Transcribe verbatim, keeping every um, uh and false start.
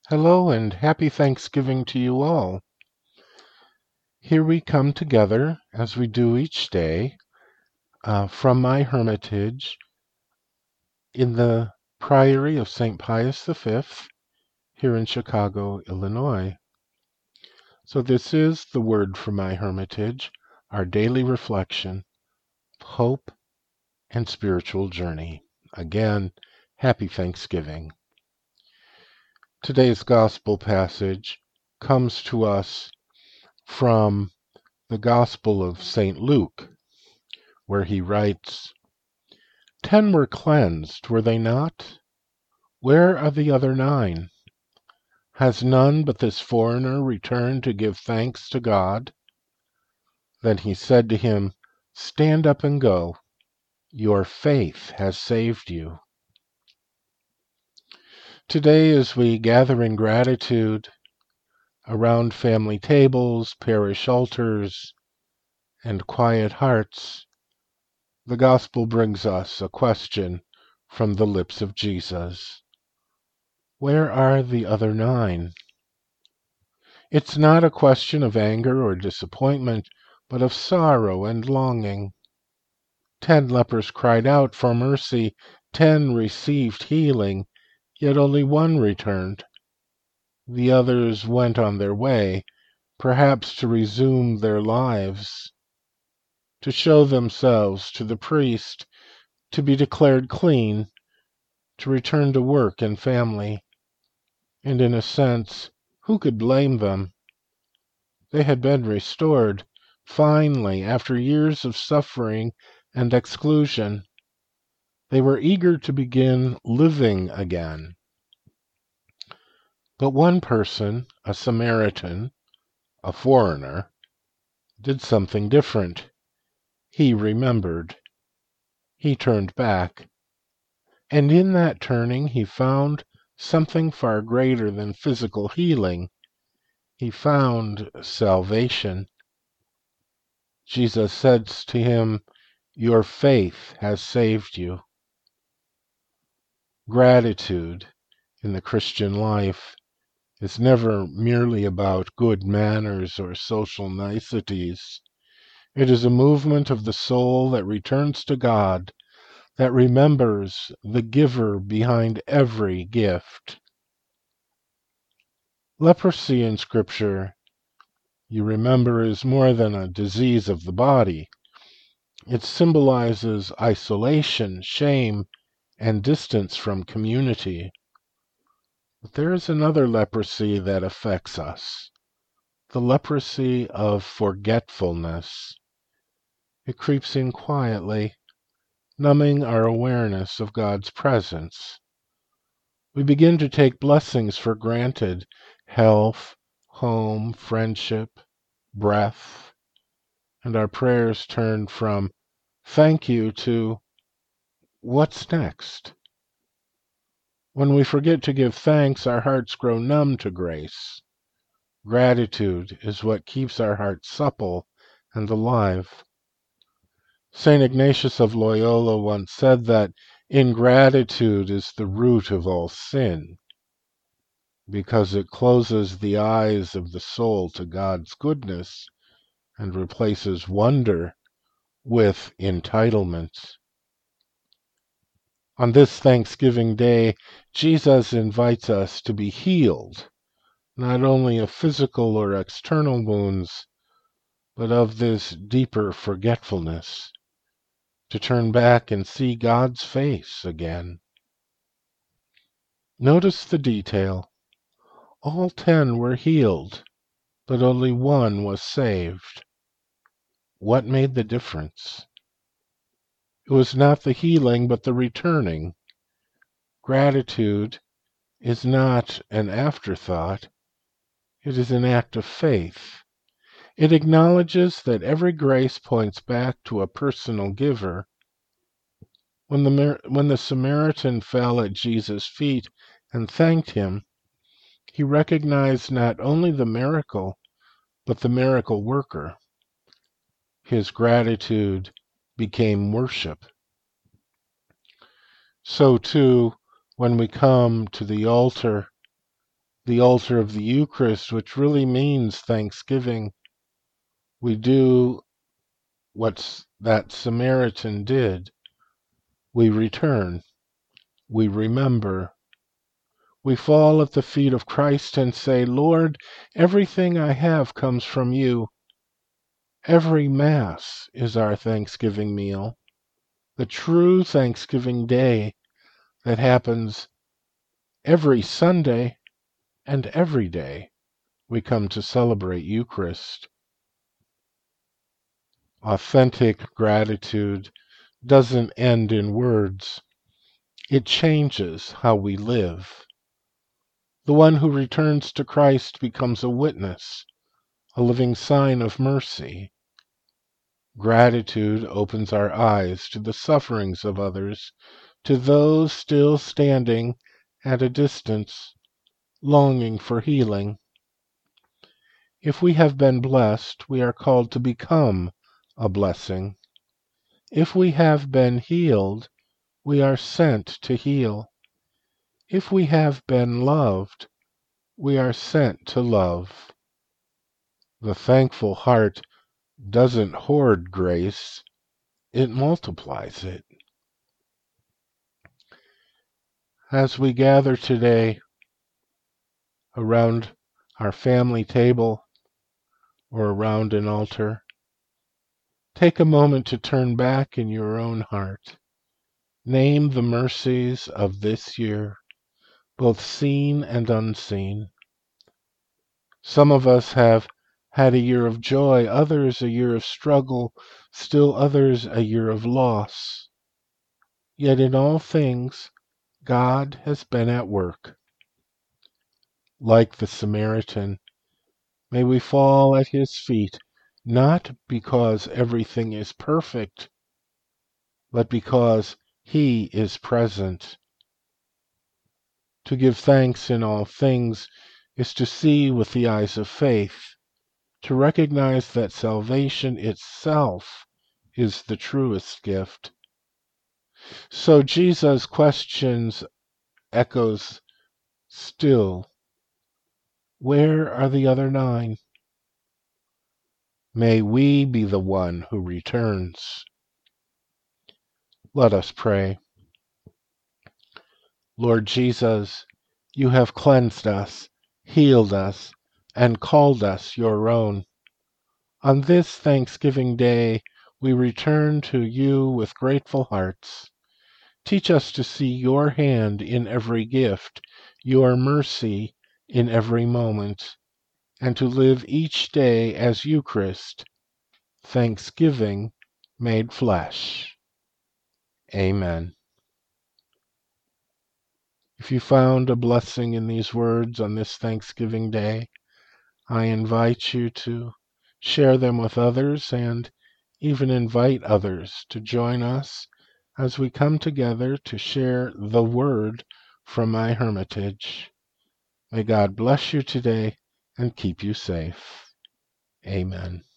Hello and happy Thanksgiving to you all. Here we come together, as we do each day, uh, from my hermitage in the Priory of Saint Pius the Fifth, here in Chicago, Illinois. So this is the Word from my hermitage, our daily reflection, hope, and spiritual journey. Again, happy Thanksgiving. Today's Gospel passage comes to us from the Gospel of Saint Luke, where he writes, Ten were cleansed, were they not? Where are the other nine? Has none but this foreigner returned to give thanks to God? Then he said to him, Stand up and go. Your faith has saved you. Today, as we gather in gratitude around family tables, parish altars, and quiet hearts, the Gospel brings us a question from the lips of Jesus. Where are the other nine? It's not a question of anger or disappointment, but of sorrow and longing. Ten lepers cried out for mercy, ten received healing, yet only one returned. The others went on their way, perhaps to resume their lives, to show themselves to the priest, to be declared clean, to return to work and family. And in a sense, who could blame them? They had been restored, finally, after years of suffering and exclusion. They were eager to begin living again. But one person, a Samaritan, a foreigner, did something different. He remembered. He turned back. And in that turning he found something far greater than physical healing. He found salvation. Jesus said to him, Your faith has saved you. Gratitude in the Christian life is never merely about good manners or social niceties. It is a movement of the soul that returns to God, that remembers the giver behind every gift. Leprosy in Scripture, you remember, is more than a disease of the body. It symbolizes isolation, shame, and distance from community. But there is another leprosy that affects us, the leprosy of forgetfulness. It creeps in quietly, numbing our awareness of God's presence. We begin to take blessings for granted, health, home, friendship, breath, and our prayers turn from thank you to what's next? When we forget to give thanks, our hearts grow numb to grace. Gratitude is what keeps our hearts supple and alive. Saint Ignatius of Loyola once said that ingratitude is the root of all sin, because it closes the eyes of the soul to God's goodness and replaces wonder with entitlement. On this Thanksgiving Day, Jesus invites us to be healed, not only of physical or external wounds, but of this deeper forgetfulness, to turn back and see God's face again. Notice the detail. All ten were healed, but only one was saved. What made the difference? It was not the healing, but the returning. Gratitude is not an afterthought. It is an act of faith. It acknowledges that every grace points back to a personal giver. When the, when the Samaritan fell at Jesus' feet and thanked him, he recognized not only the miracle, but the miracle worker. His gratitude became worship. So too, when we come to the altar, the altar of the Eucharist, which really means thanksgiving, we do what that Samaritan did. We return, we remember, we fall at the feet of Christ and say, Lord, everything I have comes from you. Every Mass is our Thanksgiving meal, the true Thanksgiving Day that happens every Sunday and every day we come to celebrate Eucharist. Authentic gratitude doesn't end in words. It changes how we live. The one who returns to Christ becomes a witness, a living sign of mercy. Gratitude opens our eyes to the sufferings of others, to those still standing at a distance, longing for healing. If we have been blessed, we are called to become a blessing. If we have been healed, we are sent to heal. If we have been loved, we are sent to love. The thankful heart doesn't hoard grace, it multiplies it. As we gather today around our family table or around an altar, take a moment to turn back in your own heart. Name the mercies of this year, both seen and unseen. Some of us have had a year of joy, others a year of struggle, still others a year of loss. Yet in all things, God has been at work. Like the Samaritan, may we fall at his feet, not because everything is perfect, but because he is present. To give thanks in all things is to see with the eyes of faith, to recognize that salvation itself is the truest gift. So Jesus' questions echoes still, where are the other nine? May we be the one who returns. Let us pray. Lord Jesus, you have cleansed us, healed us, and called us your own. On this Thanksgiving Day, we return to you with grateful hearts. Teach us to see your hand in every gift, your mercy in every moment, and to live each day as Eucharist, Thanksgiving made flesh. Amen. If you found a blessing in these words on this Thanksgiving Day, I invite you to share them with others and even invite others to join us as we come together to share the word from my hermitage. May God bless you today and keep you safe. Amen.